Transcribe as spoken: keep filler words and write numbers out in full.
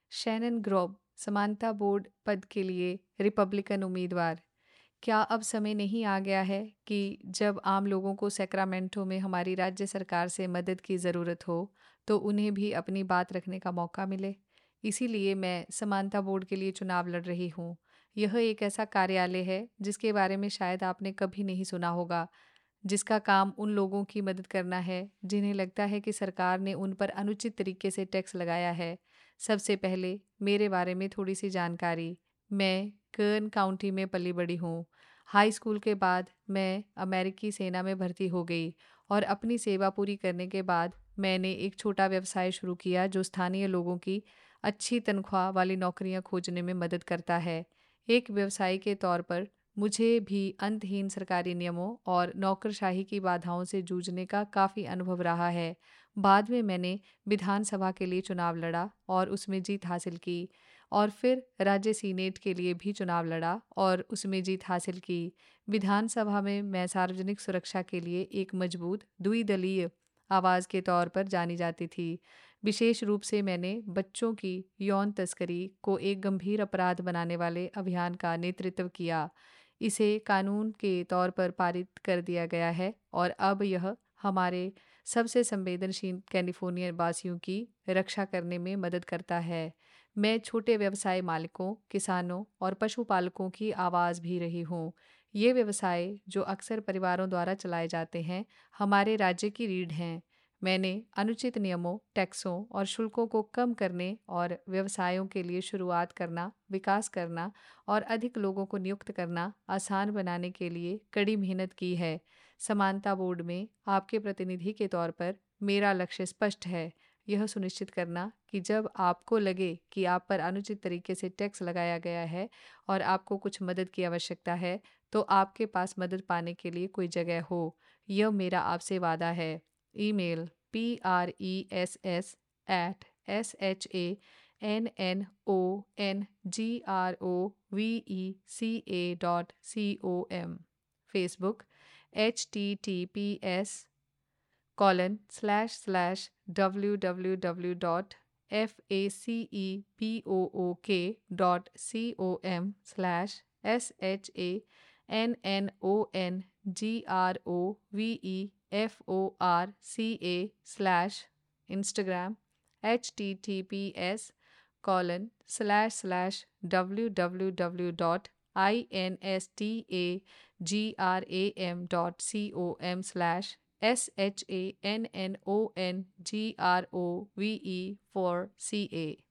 Shannon ग्रोब समानता board पद के लिए रिपब्लिकन उम्मीदवार। क्या अब समय नहीं आ गया है कि जब आम लोगों को सैक्रामेंटो में हमारी राज्य सरकार से मदद की ज़रूरत हो तो उन्हें भी अपनी बात रखने का मौका मिले? इसीलिए मैं समानता बोर्ड के लिए चुनाव लड़ रही हूँ। यह एक ऐसा कार्यालय है जिसके बारे में शायद आपने कभी नहीं सुना होगा, जिसका काम उन लोगों की मदद करना है जिन्हें लगता है कि सरकार ने उन पर अनुचित तरीके से टैक्स लगाया है। सबसे पहले मेरे बारे में थोड़ी सी जानकारी। मैं कर्न काउंटी में पली बड़ी हूँ। हाई स्कूल के बाद मैं अमेरिकी सेना में भर्ती हो गई और अपनी सेवा पूरी करने के बाद मैंने एक छोटा व्यवसाय शुरू किया जो स्थानीय लोगों की अच्छी तनख्वाह वाली नौकरियां खोजने में मदद करता है। एक व्यवसायी के तौर पर मुझे भी अंतहीन सरकारी नियमों और नौकरशाही की बाधाओं से जूझने का काफ़ी अनुभव रहा है। बाद में मैंने विधानसभा के लिए चुनाव लड़ा और उसमें जीत हासिल की, और फिर राज्य सीनेट के लिए भी चुनाव लड़ा और उसमें जीत हासिल की। विधानसभा में मैं सार्वजनिक सुरक्षा के लिए एक मजबूत द्विदलीय आवाज़ के तौर पर जानी जाती थी। विशेष रूप से मैंने बच्चों की यौन तस्करी को एक गंभीर अपराध बनाने वाले अभियान का नेतृत्व किया। इसे कानून के तौर पर पारित कर दिया गया है और अब यह हमारे सबसे संवेदनशील कैलिफोर्निया वासियों की रक्षा करने में मदद करता है। मैं छोटे व्यवसाय मालिकों, किसानों और पशुपालकों की आवाज़ भी रही हूँ। ये व्यवसाय जो अक्सर परिवारों द्वारा चलाए जाते हैं, हमारे राज्य की रीढ़ हैं। मैंने अनुचित नियमों, टैक्सों और शुल्कों को कम करने और व्यवसायों के लिए शुरुआत करना, विकास करना और अधिक लोगों को नियुक्त करना आसान बनाने के लिए कड़ी मेहनत की है। समानता बोर्ड में आपके प्रतिनिधि के तौर पर मेरा लक्ष्य स्पष्ट है। यह सुनिश्चित करना कि जब आपको लगे कि आप पर अनुचित तरीके से टैक्स लगाया गया है और आपको कुछ मदद की आवश्यकता है, तो आपके पास मदद पाने के लिए कोई जगह हो। यह मेरा आपसे वादा है। Email P R E S S at S H A N N O N G R O V E C A dot C O M. Facebook H T T P S colon slash slash www dot facebook dot com slash s h a n n o n g r o v e f o r c a slash Instagram https colon slash slash www dot instagram dot com slash S H A N N O N G R O V E four C A।